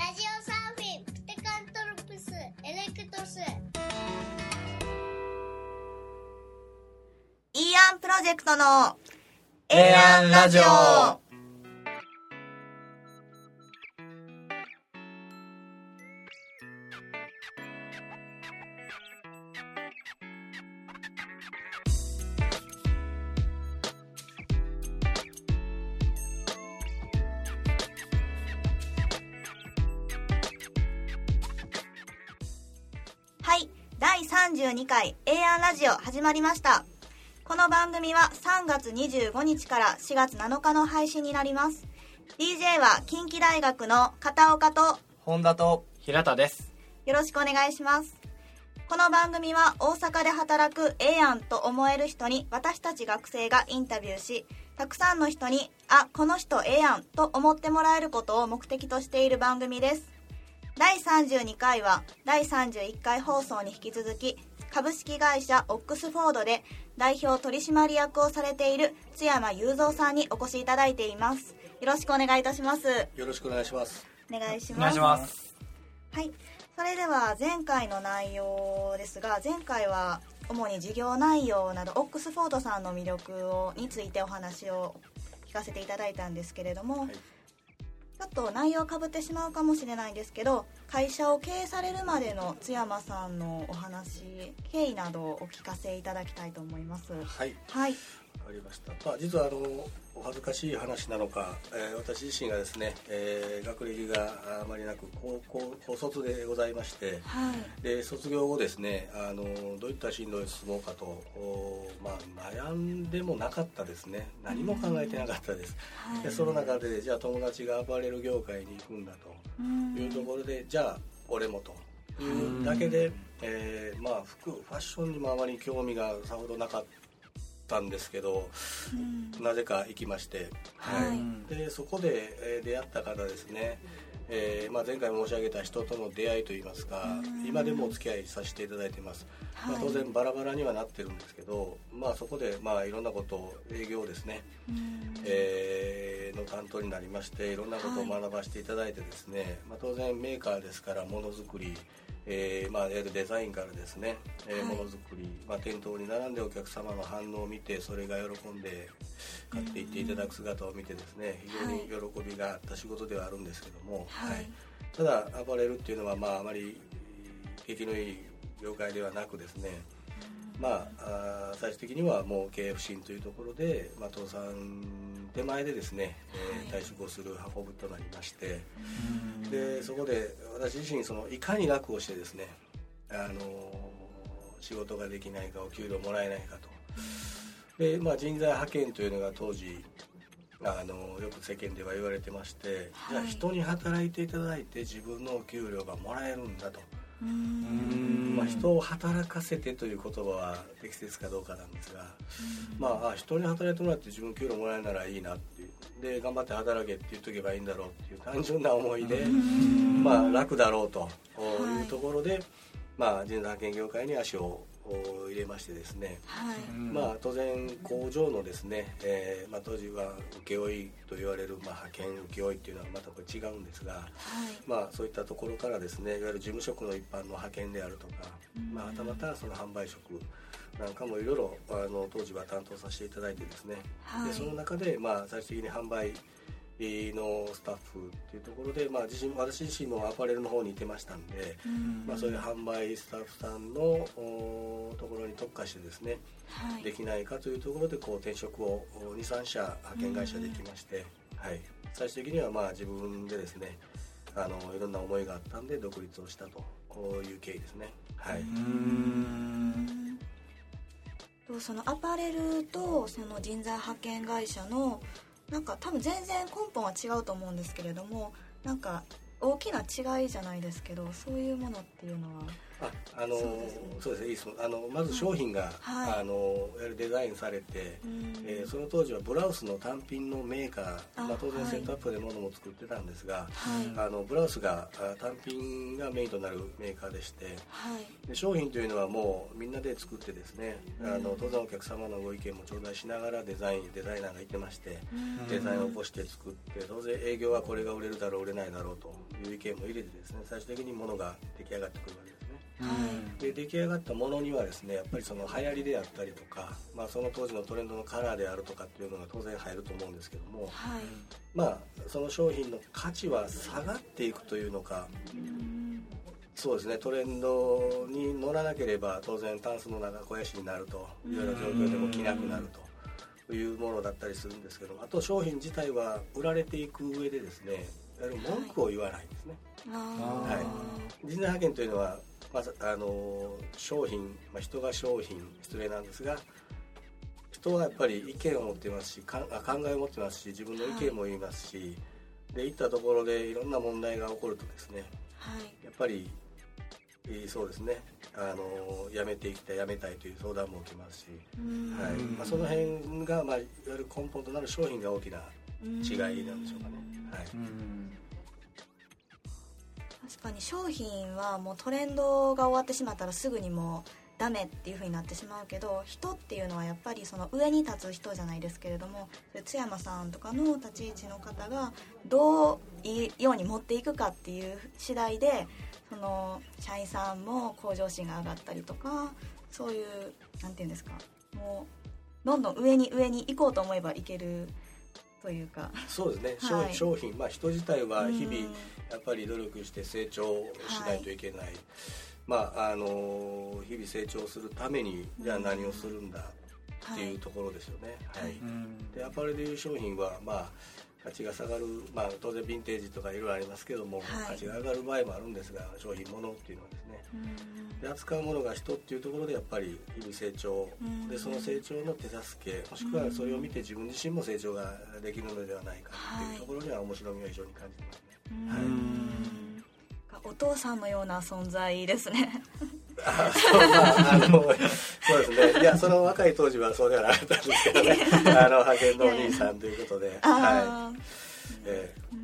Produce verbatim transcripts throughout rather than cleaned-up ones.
ラジオサーフィンプテカントロプスエレクトスイーアンプロジェクトのエーアンラジオ。 はい、だいさんじゅうにかい エーアン ラジオ始まりました。この番組はさんがつにじゅうごにちからしがつなのかの配信になります。 ディージェー は近畿大学の片岡と本田と平田です。 よろしくお願いします。この番組は大阪で働くええやんと思える人に私たち学生がインタビューし、たくさんの人にあ、この人ええやんと思ってもらえることを目的としている番組です。だいさんじゅうにかいはだいさんじゅういっかい放送に引き続き、株式会社オックスフォードで代表取締役をされている津山雄三さんにお越しいただいています。よろしくお願いいたします。 よろしくお願いします。 お願いします。 お願いします。 はい、それでは前回の内容ですが、前回は主に事業内容などオックスフォードさんの魅力をについてお話を聞かせていただいたんですけれども、はい、ちょっと内容かぶってしまうかもしれないんですけど、会社を経営されるまでの津山さんのお話、経緯などをお聞かせいただきたいと思います。 はい、 はい、 わかりました。まあ、実はあのお恥ずかしい話なのか、えー、私自身がですね、えー、学歴があまりなく高校高卒でございまして、はい、で卒業後ですね、あのどういった進路に進もうかと、まあ、悩んでもなかったですね。何も考えてなかったです、はい、でその中でじゃあ友達がアパレル業界に行くんだというところで、じゃあ俺もというだけで、えーまあ、服ファッションにもあまり興味がさほどなかったんですけど、うん、なぜか行きまして、はいはい、でそこで、えー、出会った方ですね、えーまあ、前回申し上げた人との出会いといいますか、今でもお付き合いさせていただいています、はい、まあ、当然バラバラにはなってるんですけど、まあ、そこで、まあ、いろんなことを営業ですね、えー、の担当になりまして、いろんなことを学ばせていただいてですね、はい、まあ、当然メーカーですからものづくり、えーまあ、デザインからですね、えー、ものづくり、まあ、店頭に並んでお客様の反応を見て、それが喜んで買っていっていただく姿を見てですね、非常に喜びがあった仕事ではあるんですけども、はいはい、ただアパレルっていうのは、まあ、あまり景気のいい業界ではなくですね、まあ、あ最終的にはもう経営不振というところで、まあ、倒産手前でですね、えー、退職をする運ぶとなりまして、でそこで私自身そのいかに楽をしてですね、あの仕事ができないか、お給料もらえないかと、で、まあ、人材派遣というのが当時あのよく世間では言われてまして、はい、じゃあ人に働いていただいて自分のお給料がもらえるんだと、うーん、まあ、人を働かせてという言葉は適切かどうかなんですが、まあ、あ人に働いてもらって自分給料もらえるならいいなっていうで、頑張って働けって言っとけばいいんだろうっていう単純な思いで、まあ、楽だろうというところで、はい、まあ、人材派遣業界に足を入れましてですね、はい、まあ、当然工場のですね、えーまあ、当時は請負と言われる、まあ、派遣請負っていうのはまたこれ違うんですが、はい、まあ、そういったところからですね、いわゆる事務職の一般の派遣であるとか、まあ、はたまたその販売職なんかもいろいろあの当時は担当させていただいてですね、はい、でその中で、まあ、最終的に販売のスタッフっていうところで、まあ、自身私自身もアパレルの方にいてましたんで、うんまあ、そういう販売スタッフさんのところに特化してですね、はい、できないかというところでこう転職をにさんしゃ派遣会社できまして、はい、最終的にはまあ自分でですね、あのいろんな思いがあったんで独立をしたという経緯ですね。はい、うーんそのアパレルとその人材派遣会社のなんか多分全然根本は違うと思うんですけれども、なんか大きな違いじゃないですけど、そういうものっていうのはああのそうですね、そうですね、いいです。あのまず商品が、はい、あのやはりデザインされて、えー、その当時はブラウスの単品のメーカー、まあ、当然セットアップで物も作ってたんですが、はい、あのブラウスが単品がメインとなるメーカーでして、はい、で商品というのはもうみんなで作ってですね、あの当然お客様のご意見も頂戴しながらデザインデザイナーがいてまして、デザインを起こして作って、当然営業はこれが売れるだろう売れないだろうという意見も入れてですね、最終的に物が出来上がってくるわけですね。はい、で出来上がったものにはですね、やっぱりその流行りであったりとか、まあ、その当時のトレンドのカラーであるとかっていうのが当然入ると思うんですけども、はい、まあその商品の価値は下がっていくというのか、そうですね、トレンドに乗らなければ当然タンスの中肥やしになるというような状況でも着なくなるというものだったりするんですけど、あと商品自体は売られていく上でですね、やはり文句を言わないんですね。はいはい、人材派遣というのはまずあの商品、まあ、人が商品失礼なんですが、人はやっぱり意見を持っていますし、か考えを持っていますし、自分の意見も言いますし、はい、でいったところでいろんな問題が起こるとですね、はい、やっぱりそうですね、あの辞めていきたい辞めたいという相談も受けますし、はい、まあ、その辺が、まあ、いわゆる根本となる商品が大きな違いなんでしょうかね。はい、 確かに商品はもうトレンドが終わってしまったらすぐにもうダメっていう風になってしまうけど、人っていうのはやっぱりその上に立つ人じゃないですけれども、津山さんとかの立ち位置の方がどういいように持っていくかっていう次第で、その社員さんも向上心が上がったりとか、そういうなんていうんですか、もうどんどん上に上に行こうと思えばいけるというか。そうですね、 はい、商品、まあ、人自体は日々やっぱり努力して成長しないといけない、はい、まあ、あの日々成長するためにじゃあ何をするんだっていうところですよね。はいはい、でアパレルでいう商品は、まあ、価値が下がる、まあ、当然ヴィンテージとかいろいろありますけども、はい、価値が上がる場合もあるんですが、商品物っていうのはですね、で扱うものが人っていうところでやっぱり日々成長で、その成長の手助け、もしくはそれを見て自分自身も成長ができるのではないかっていうところには面白みを非常に感じてますね。 はい、お父さんのような存在ですね。 あそう、まあ、あのそうですね、いやその若い当時はそうではなかったんですけどね、あの派遣のお兄さんということで、はい、えー、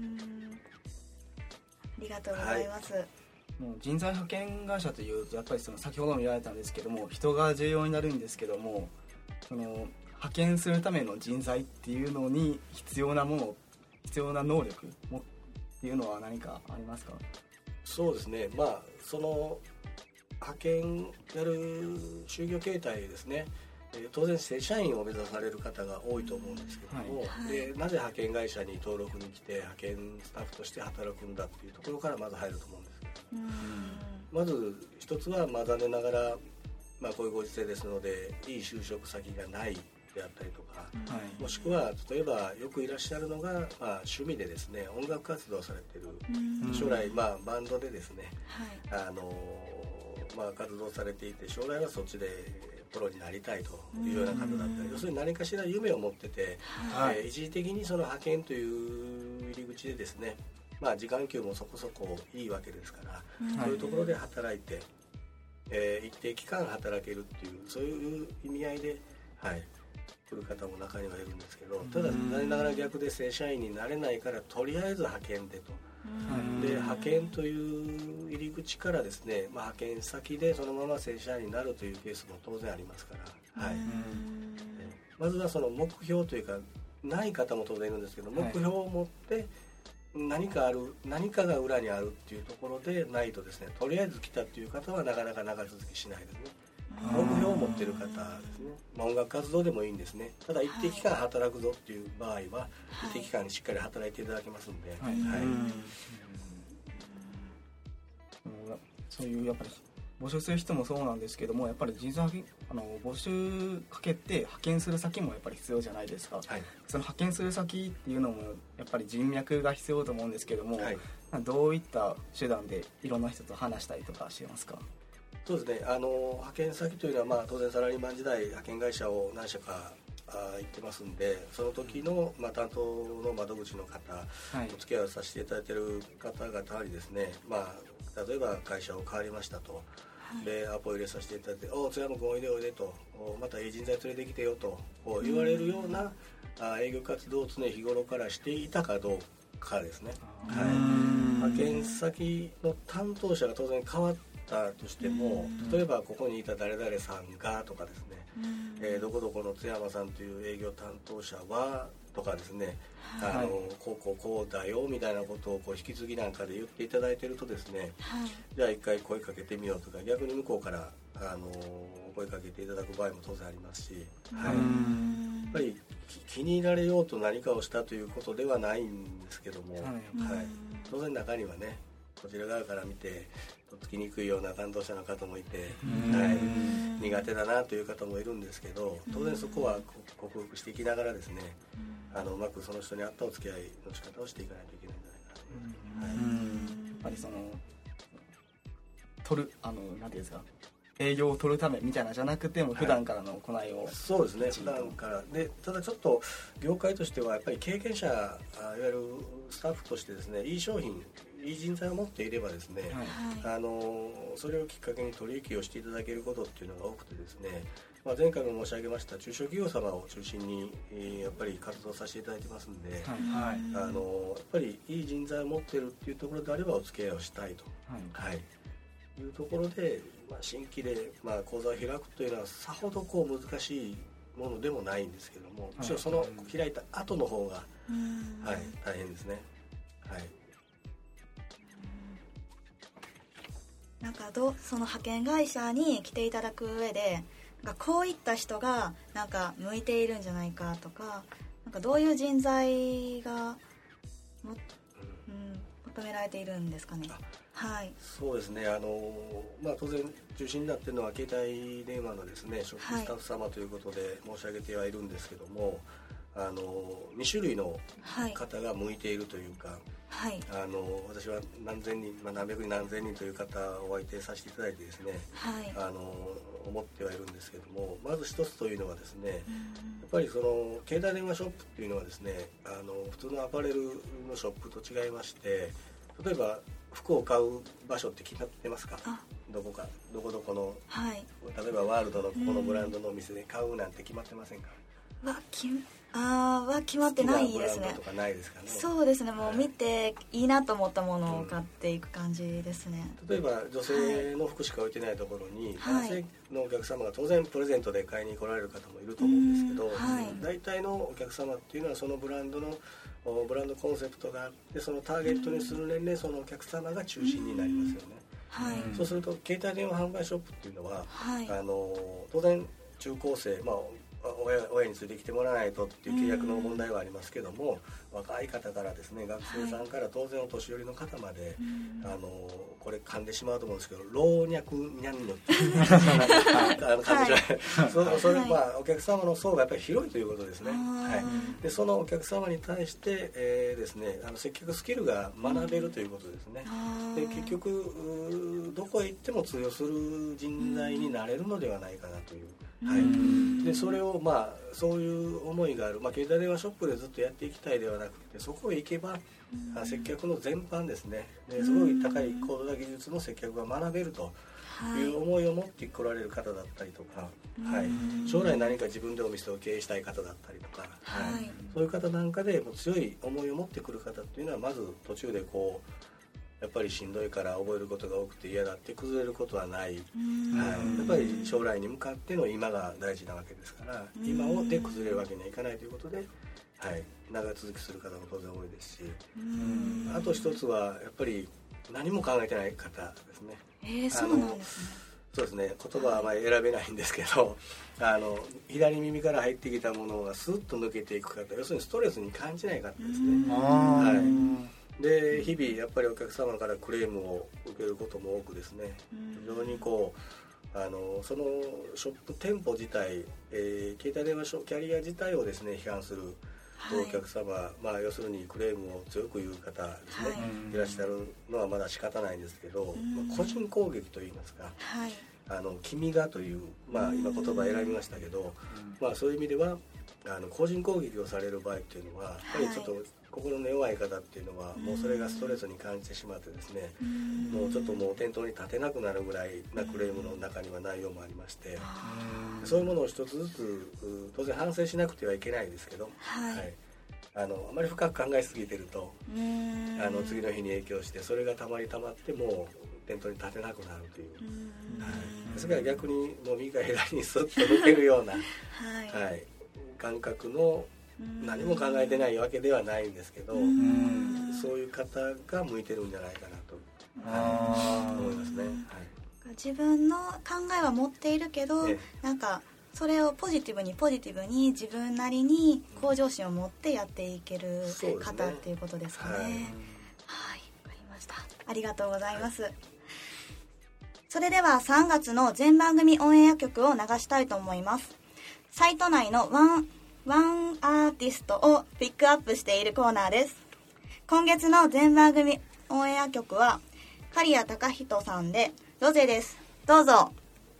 ありがとうございます。はい、 もう人材派遣会社というとやっぱりその先ほども言われたんですけども、人が重要になるんですけども、その派遣するための人材っていうのに必要なもの、必要な能力もっていうのは何かありますか？ そうですね、まあその派遣やる就業形態ですね、えー、当然正社員を目指される方が多いと思うんですけども、はいはい、でなぜ派遣会社に登録に来て派遣スタッフとして働くんだっていうところからまず入ると思うんですけど、まず一つは、まあ、残念ながら、まあ、こういうご時世ですのでいい就職先がないであったりとか、はい、もしくは例えばよくいらっしゃるのが、まあ、趣味でですね音楽活動をされている、将来、まあ、バンドでですね、はい、あのまあ、活動されていて将来はそっちでプロになりたいというような方だったり、要するに何かしら夢を持ってて、はい、えー、一時的にその派遣という入り口でですね、まあ、時間給もそこそこいいわけですから、はい、そういうところで働いて、えー、一定期間働けるっていうそういう意味合いで、はい、来る方も中にはいるんですけど、ただ残念ながら逆で正社員になれないからとりあえず派遣でと。で派遣という入り口からですね、まあ、派遣先でそのまま正社員になるというケースも当然ありますから、はい、まずはその目標というかない方も当然いるんですけど、目標を持って何かある何かが裏にあるっていうところでないとですね、とりあえず来たっていう方はなかなか長続きしないですね。目標を持っている方ですね、まあ、音楽活動でもいいんですね。ただ一定期間働くぞっていう場合は、はい、一定期間にしっかり働いていただけますので、はいはい、 そういうやっぱり募集する人もそうなんですけども、やっぱり人材あの募集かけて派遣する先もやっぱり必要じゃないですか、はい、その派遣する先っていうのもやっぱり人脈が必要と思うんですけども、はい、どういった手段でいろんな人と話したりとかしてますか？ そうですね、あの派遣先というのは、まあ、当然サラリーマン時代派遣会社を何社かあ行ってますんで、その時の、まあ、担当の窓口の方、はい、お付き合いをさせていただいている方々にですね、まあ、例えば会社を変わりましたと、 い、でアポ入れさせていただいて「お津山君おいでおいで」と「またいい人材連れてきてよ」とこう言われるようなあ営業活動を常日頃からしていたかどうかですね。はい、派遣先の担当者が当然変わったとしても、例えばここにいた誰々さんがとかですね、えー、どこどこの津山さんという営業担当者はとかですね、はい、あのこうこうこうだよみたいなことをこう引き継ぎなんかで言っていただいているとですね、はい、じゃあ一回声かけてみようとか、逆に向こうからあの声かけていただく場合も当然ありますし、はい、やっぱり気に入られようと何かをしたということではないんですけども、はいはい、当然中にはねこちら側から見てとっつきにくいような担当者の方もいて、はい、苦手だなという方もいるんですけど、当然そこは克服していきながらですね、あのうまくその人に合ったお付き合いの仕方をしていかないといけないんじゃないかなと、はい、 やっぱりその取るあのなんていうんですか、営業を取るためみたいなじゃなくても普段からの行いを、はい、 そうですね、普段からで、ただちょっと業界としてはやっぱり経験者、いわゆるスタッフとしてですね、いい商品いい人材を持っていればですね、はい、あのそれをきっかけに取引をしていただけることっていうのが多くてですね、まあ、前回も申し上げました中小企業様を中心に、えー、やっぱり活動させていただいてますんで、はい、あのやっぱりいい人材を持っているっていうところであればお付き合いをしたいと、はいはい、いうところで、まあ、新規で、まあ、講座を開くというのはさほどこう難しいものでもないんですけども、むしろその開いた後の方が、はい、大変ですね。はい、 なんかどその派遣会社に来ていただく上で、なんかこういった人がなんか向いているんじゃないかとか、なんかどういう人材がも、うん、求められているんですかね。はい、 そうですね、あの、まあ、当然中心になっているのは携帯電話のですねショップスタッフ様ということで申し上げてはいるんですけども、はい、あのに種類の方が向いているというか、はい、あの私は何千人、まあ、何百人何千人という方をお相手させていただいてですね、はい、あの思ってはいるんですけども、まず一つというのはですね、やっぱりその携帯電話ショップっていうのはですね、あの普通のアパレルのショップと違いまして、例えば服を買う場所って決まってますか？どこかどこどこの、はい、例えばワールドのここのブランドのお店で買うなんて決まってませんか？ わきあーは決まってないですね。 とかないですかね。 そうですね、もう見ていいなと思ったものを買っていく感じですね、 うん、例えば女性の服しか置いてないところに、はい、男性のお客様が当然プレゼントで買いに来られる方もいると思うんですけど、はい、大体のお客様っていうのはそのブランドのブランドコンセプトがあって、そのターゲットにする年齢そのお客様が中心になりますよね、はい、そうすると携帯電話販売ショップっていうのは、はい、あの当然中高生、まあ親, 親についてきてもらわないとっていう契約の問題はありますけども、若い方からですね、学生さんから当然お年寄りの方まで、はい、あのこれ噛んでしまうと思うんですけど、老若にゃんにょっていう感じはそ, それ、まあ、お客様の層がやっぱり広いということですね、はい、でそのお客様に対して、えーですね、あの接客スキルが学べるということですね。で結局どこへ行っても通用する人材になれるのではないかなという、はい、でそれをまあそういう思いがある、まあ、携帯電話ショップでずっとやっていきたいではなくて、そこへ行けば接客の全般ですね、ですごい高い高度な技術の接客が学べるという思いを持って来られる方だったりとか、はい、将来何か自分でお店を経営したい方だったりとか、はい、そういう方なんかでもう強い思いを持ってくる方っていうのは、まず途中でこうやっぱりしんどいから覚えることが多くて嫌だって崩れることはない、はい、やっぱり将来に向かっての今が大事なわけですから、今をで崩れるわけにはいかないということで、はい、長続きする方も当然多いですし、あと一つはやっぱり何も考えてない方ですね。 えー、そうなんですね。 そうですね、言葉はあまり選べないんですけど、あの左耳から入ってきたものがスッと抜けていく方、要するにストレスに感じない方ですね。はい、で日々やっぱりお客様からクレームを受けることも多くですね、非常にこうあのそのショップ店舗自体、えー、携帯電話キャリア自体をですね批判するお客様、はい、まあ、要するにクレームを強く言う方ですね、はい、いらっしゃるのはまだ仕方ないんですけど、まあ、個人攻撃といいますか、はい、あの君がという、まあ、今言葉選びましたけど、まあ、そういう意味ではあの個人攻撃をされる場合っていうのはやっぱりちょっと心の弱い方っていうのはもうそれがストレスに感じてしまってですね、もうちょっともう店頭に立てなくなるぐらいなクレームの中には内容もありまして、そういうものを一つずつ当然反省しなくてはいけないですけど、はいはい、あのあまり深く考えすぎてるとあの次の日に影響して、それがたまりたまってもう店頭に立てなくなるという、はい、それから逆にもう右か左にスッと抜けるような、はいはい、感覚の何も考えてないわけではないんですけど、そういう方が向いてるんじゃないかなと思いますね、はい、 自分の考えは持っているけど、ね、なんかそれをポジティブにポジティブに自分なりに向上心を持ってやっていける方、ね、っていうことですかね。はい、はい、わかりました。ありがとうございます、はい。それではさんがつの全番組オンエア曲を流したいと思います。サイト内のワンワンアーティストをピックアップしているコーナーです。今月の全番組オンエア曲は刈谷貴人さんでロゼです。どうぞ。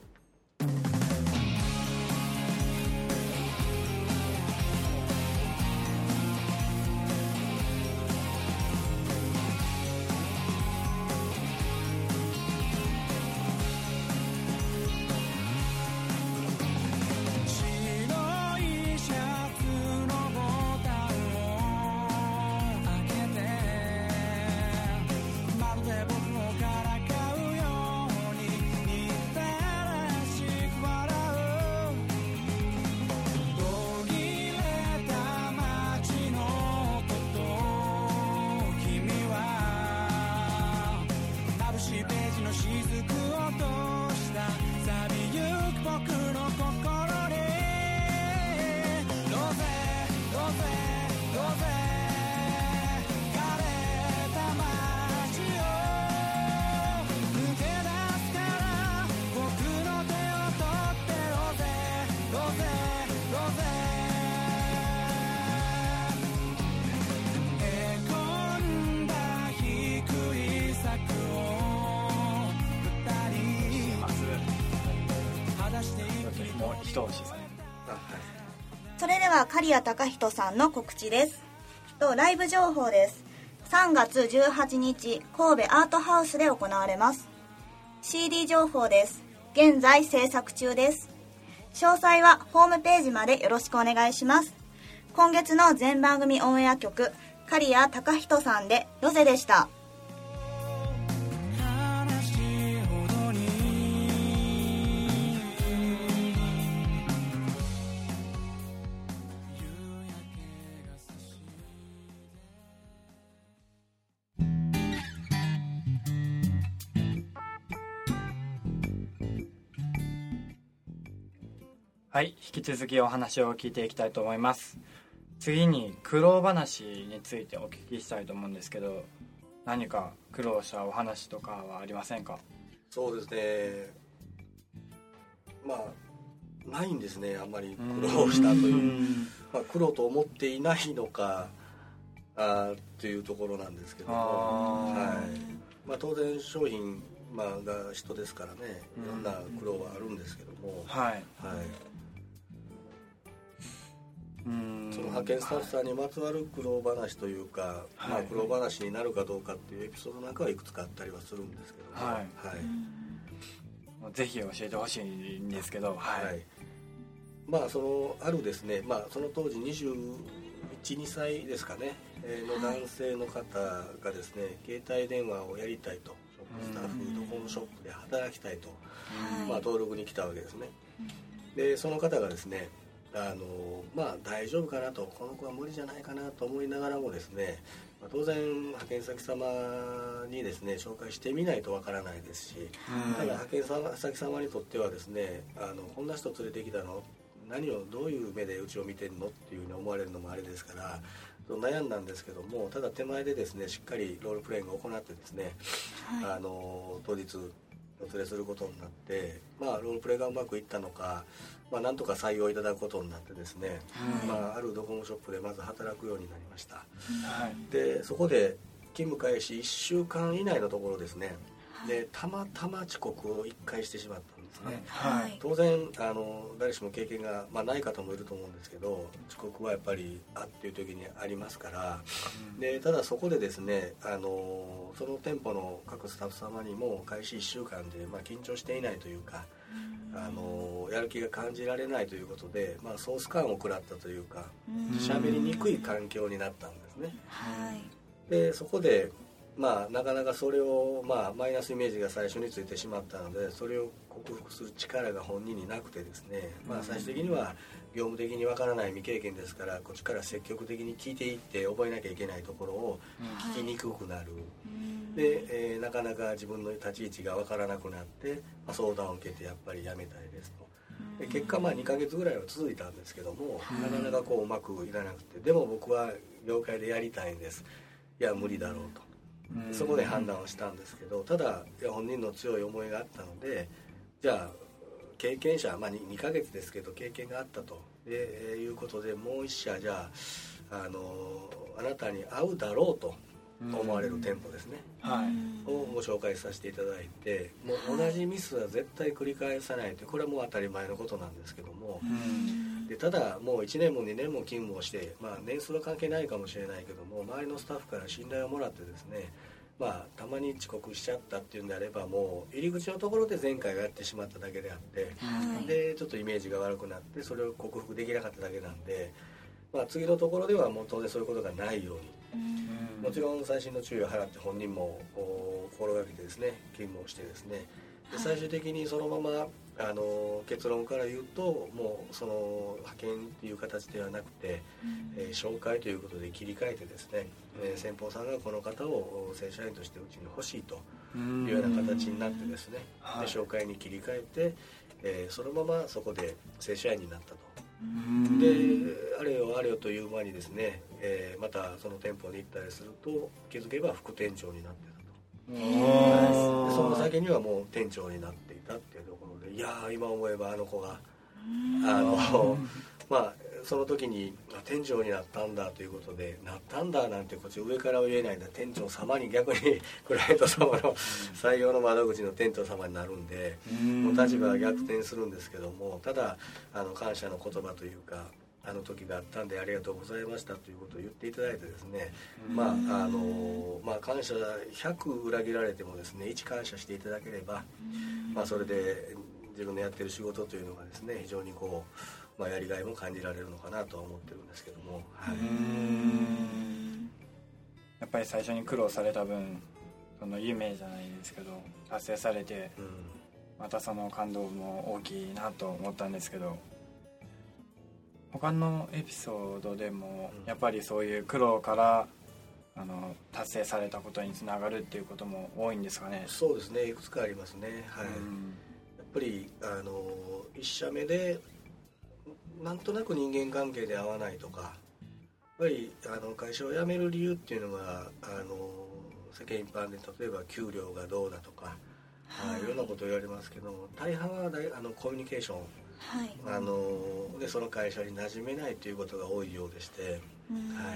それでは刈谷貴人さんの告知です。ライブ情報です。さんがつじゅうはちにち神戸アートハウスで行われます。 シーディー 情報です。現在制作中です。詳細はホームページまでよろしくお願いします。今月の全番組オンエア曲刈谷貴人さんでロゼでした。 はい、引き続きお話を聞いていきたいと思います。次に苦労話についてお聞きしたいと思うんですけど、何か苦労したお話とかはありませんか？ そうですね、まあないんですね。あんまり苦労したという、まあ、苦労と思っていないのかあというところなんですけども、はいまあ、当然商品、まあ、が人ですからね、いろんな苦労はあるんですけども、はいはいうんその派遣スタッフさんにまつわる苦労話というか、はいまあ、苦労話になるかどうかっていうエピソードなんかはいくつかあったりはするんですけども、はいはい、ぜひ教えてほしいんですけど、はいはい、 まあそのあるですね、まあ、その当時にじゅういち、にさいですかね、えー、の男性の方がですね、携帯電話をやりたいと、ショップスタッフドコモショップで働きたいと、まあ、登録に来たわけですね。でその方がですね、あのまあ大丈夫かなと、この子は無理じゃないかなと思いながらもですね、まあ、当然派遣先様にですね紹介してみないとわからないですし、ただ派遣先様にとってはですね、あのこんな人連れてきたの、何をどういう目でうちを見てんのっていうふうに思われるのもあれですから悩んだんですけども、ただ手前でですねしっかりロールプレイングを行ってですね、はい、あの当日お連れすることになって、まあ、ロールプレイがうまくいったのか、まあ、なんとか採用いただくことになってですね、はいまあ、あるドコモショップでまず働くようになりました、はい、でそこで勤務開始いっしゅうかん以内のところですね、 でたまたま遅刻をいっかいしてしまったんですね、 はい、 当然あの誰しも経験が、まあ、ない方もいると思うんですけど、遅刻はやっぱりあっていう時にありますから、うん、でただそこでですね、あのその店舗の各スタッフ様にも開始いっしゅうかんで、まあ、緊張していないというか、うん、あのやる気が感じられないということで、まあ、ソース感を食らったというか喋りにくい環境になったんですね、 はい、 でそこでまあ、なかなかそれを、まあ、マイナスイメージが最初についてしまったので、それを克服する力が本人になくてですね、まあ、最終的には業務的にわからない未経験ですから、こっちから積極的に聞いていって覚えなきゃいけないところを聞きにくくなる、はい、で、えー、なかなか自分の立ち位置がわからなくなって、まあ、相談を受けてやっぱりやめたいですと。で結果まあにかげつぐらいは続いたんですけども、なかなかこううまくいかなくて、でも僕は業界でやりたいんです、いや無理だろうと、そこで判断をしたんですけど、ただいや本人の強い思いがあったので、じゃあ経験者、まあ、にかげつですけど経験があったとでいうことで、もう一社じゃあ、あのあなたに合うだろうと思われる店舗ですね、はい、をご紹介させていただいて、もう同じミスは絶対繰り返さないと、これはもう当たり前のことなんですけども、でただもういちねんもにねんも勤務をして、まあ、年数は関係ないかもしれないけども、周りのスタッフから信頼をもらってですね、まあ、たまに遅刻しちゃったっていうんであれば、もう入り口のところで前回はやってしまっただけであって、はい、でちょっとイメージが悪くなってそれを克服できなかっただけなんで、まあ、次のところではもう当然そういうことがないように、うん、もちろん細心の注意を払って本人も心がけてですね勤務をしてですね、で最終的にそのままあの結論から言うと、もうその派遣っていう形ではなくて、うんえー、紹介ということで切り替えてですね、えー、先方さんがこの方を正社員としてうちに欲しいというような形になってですね、で紹介に切り替えて、えー、そのままそこで正社員になったと。であれよあれよという間にですね、えー、またその店舗に行ったりすると気づけば副店長になってたと。でその先にはもう店長になっていたっていうところで、いやー今思えばあの子があのまあその時に店長になったんだということで、なったんだなんてこっち上からは言えないんだ、店長様に逆にクライアント様の採用の窓口の店長様になるんで、もう立場は逆転するんですけども、ただあの感謝の言葉というか、あの時があったんでありがとうございましたということを言っていただいてですね、まああのまあ感謝ひゃく裏切られてもですねいち感謝していただければ、まあそれで自分のやってる仕事というのがですね非常にこう、まあ、やりがいも感じられるのかなとは思ってるんですけども、はい、 やっぱり最初に苦労された分、その夢じゃないですけど達成されて、うん、またその感動も大きいなと思ったんですけど、他のエピソードでもやっぱりそういう苦労からあの達成されたことにつながるっていうことも多いんですかね。 そうですね、いくつかありますね、はい、うん、やっぱりあのいっ社目でなんとなく人間関係で合わないとか、やっぱりあの会社を辞める理由っていうのがあの世間一般で例えば給料がどうだとか、はい、いろんなことを言われますけども、大半は大あのコミュニケーション、はい、あのでその会社に馴染めないということが多いようでして、はい、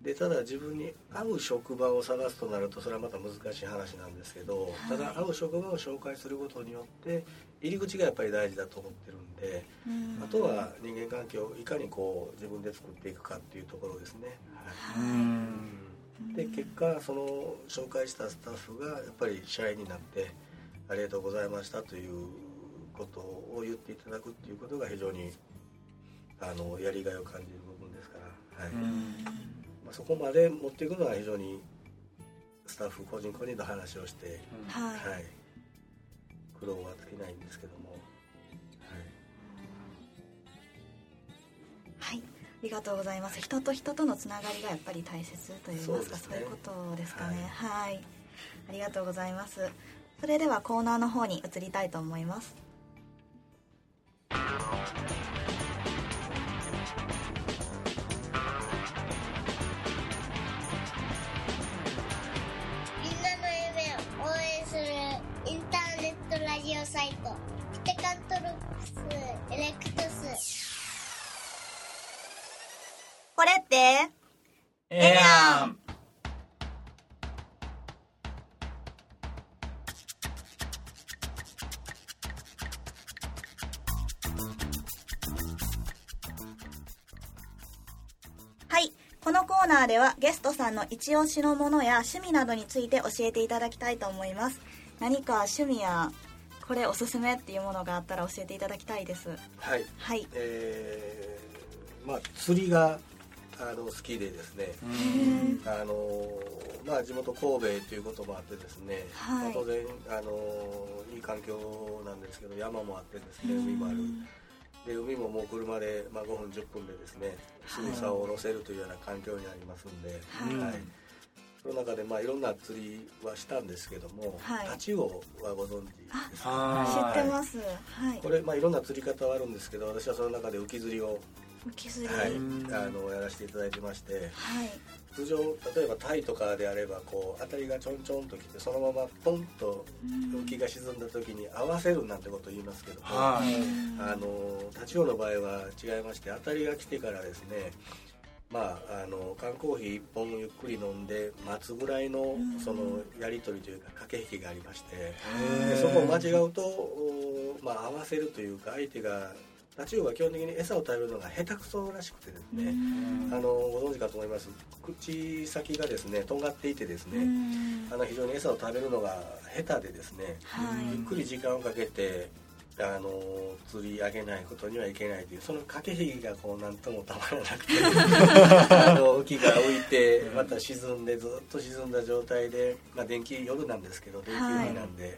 でただ自分に合う職場を探すとなるとそれはまた難しい話なんですけど、ただ合う職場を紹介することによって入り口がやっぱり大事だと思ってるんで、あとは人間関係をいかにこう自分で作っていくかっていうところですね、はい、うんで結果その紹介したスタッフがやっぱり社員になってありがとうございましたということを言っていただくっていうことが非常にあのやりがいを感じる部分ですから、はい、まあ、そこまで持っていくのは非常にスタッフ個人個人と話をして、うん、はい、苦労は尽きないんですけども、 はい、はい、ありがとうございます。人と人とのつながりがやっぱり大切といいますか、そういうことですかね、はい、はい、ありがとうございます。それではコーナーの方に移りたいと思います。 みんなの夢を応援するインターネットラジオサイトピテカントロプスエレクトス。 これってええやん。 このコーナーではゲストさんの一押しのものや趣味などについて教えていただきたいと思います。何か趣味やこれおすすめっていうものがあったら教えていただきたいです。 はい、 はい、 えー、まあ釣りがあの好きでですね、あのまあ地元神戸ということもあってですね、はい、まあ、当然あのいい環境なんですけど、山もあってですね、海もある。で海ももう車で、まあ、ごふんじゅっぷんでですね、すぐ竿を下ろせるというような環境にありますんで、はいはい、その中で、まあ、いろんな釣りはしたんですけども、はい、タチウオはご存知ですか？ 知ってます、はい、 これ、まあ、いろんな釣り方はあるんですけど、私はその中で浮き釣りを浮き釣り、 はい、あのやらせていただいてまして、はい、通常例えばタイとかであればこう当たりがちょんちょんときてそのままポンと浮きが沈んだ時に合わせるなんてことを言いますけども、あのタチウオの場合は違いまして、当たりが来てからですね、まあ、あの缶コーヒーいっぽんゆっくり飲んで待つぐらいのそのやり取りというか駆け引きがありまして、でそこを間違うと、まあ、合わせるというか相手がタチウオは基本的に餌を食べるのが下手くそらしくてですね、あのご存知かと思います。口先がですねとんがっていてですね、あの非常に餌を食べるのが下手でですね、はい、ゆっくり時間をかけてあの釣り上げないことにはいけないという、その駆け引きがこうなんともたまらなくてあの浮きが浮いてまた沈んでずっと沈んだ状態で、まあ、電気夜なんですけど電気海なんで、はい、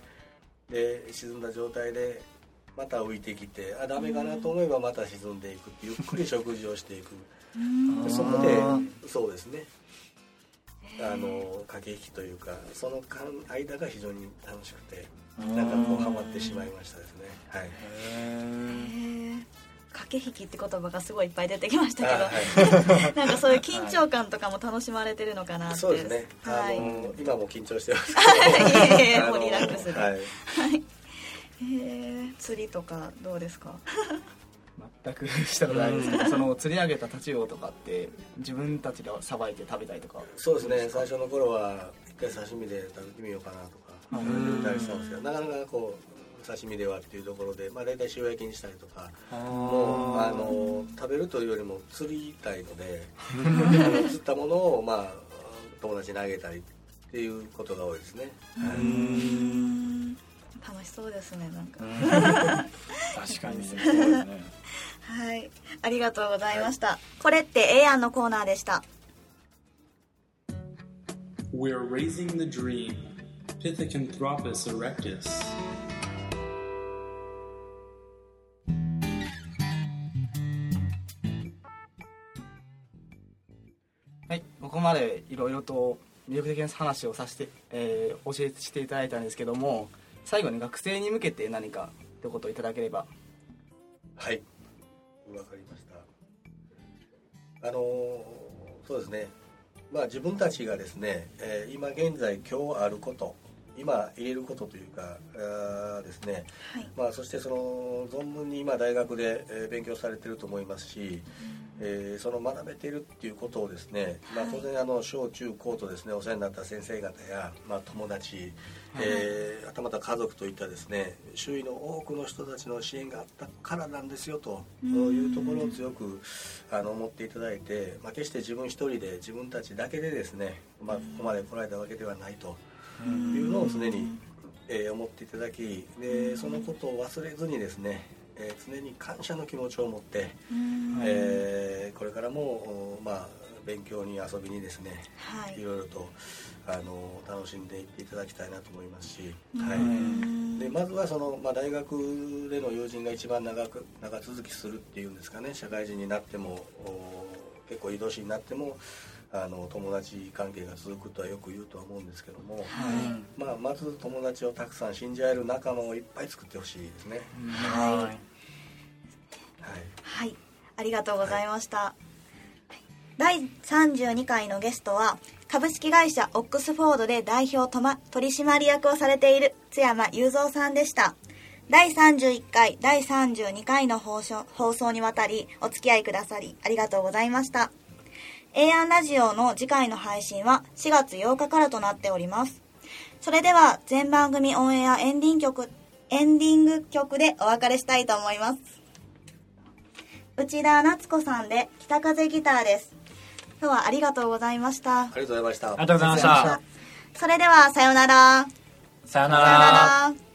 で沈んだ状態でまた浮いてきて、あダメかなと思えばまた沈んでいく、ゆっくり食事をしていく。でそこでそうですね、あの駆け引きというかその間が非常に楽しくて、なんかこうハマってしまいましたですね。はい。 へ駆け引きって言葉がすごいいっぱい出てきましたけど、はい、なんかそういう緊張感とかも楽しまれてるのかなって。 そうですね、はい、あの今も緊張してますけどいえいえもうリラックスで、はい、はい、えー、釣りとかどうですか？ 全くしたことないですけど、その釣り上げたタチウオとかって自分たちでさばいて食べたりとか？ そうですね、最初の頃は一回刺身で食べてみようかなとか言ったりしたんですけど、なかなかこう刺身ではっていうところで、まあ、大体塩焼きにしたりとか、もうあの食べるというよりも釣りたいのであの釣ったものを、まあ、友達にあげたりっていうことが多いですね。はい、 楽しそうですね、なんか確かにそうですね。 はい、ありがとうございました、はい、これってええやんのコーナーでした。 We're raising the dream Pithecanthropus erectus。 はい、ここまでいろいろと魅力的な話をさせて、えー、教えてしていただいたんですけども、最後に学生に向けて何か一言いただければ。 はい、わかりました。あのー、そうですね、まあ、自分たちがですね、えー、今現在今日あること、今入れることというかあですね、はい、まあ、そしてその存分に今大学で、えー、勉強されていると思いますし、うん、えー、その学べているっていうことをですね、はい、まあ、当然あの小中高とですねお世話になった先生方や、まあ、友達、はい、えー、はたまた家族といったですね周囲の多くの人たちの支援があったからなんですよというところを強くあの思っていただいて、まあ、決して自分一人で自分たちだけでですね、まあ、ここまで来られたわけではないというのを常に、えー、思っていただき、でそのことを忘れずにですね、えー、常に感謝の気持ちを持って、えー、これからも、まあ、勉強に遊びにですね、はい、いろいろとあの楽しんでいっていただきたいなと思いますし、はい、でまずはその、まあ、大学での友人が一番長く長続きするっていうんですかね、社会人になっても結構いい年になってもあの友達関係が続くとはよく言うとは思うんですけども、はい、まあ、まず友達をたくさん信じ合える仲間をいっぱい作ってほしいですね。 はい、はいはい、ありがとうございました、はい、だいさんじゅうにかいのゲストは株式会社オックスフォードで代表取締役をされている津山雄三さんでした。だいさんじゅういっかいだいさんじゅうにかいの放送、放送にわたりお付き合いくださりありがとうございました。エーアンラジオの次回の配信はしがつようかからとなっております。それでは全番組オンエアエンディング曲、エンディング曲でお別れしたいと思います。内田夏子さんで北風ギターです。 今日はありがとうございました。 ありがとうございました。 ありがとうございました。 それではさようなら。 さようなら。 さようなら。